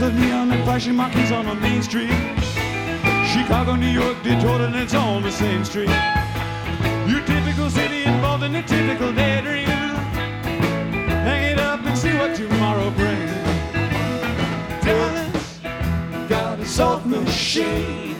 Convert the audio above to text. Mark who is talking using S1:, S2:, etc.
S1: of neon and flashing marquees on a main street. Chicago, New York, Detroit, and it's all the same street. Your typical city involved in a typical daydream. Hang it up and see what tomorrow brings. Dallas got a soft machine.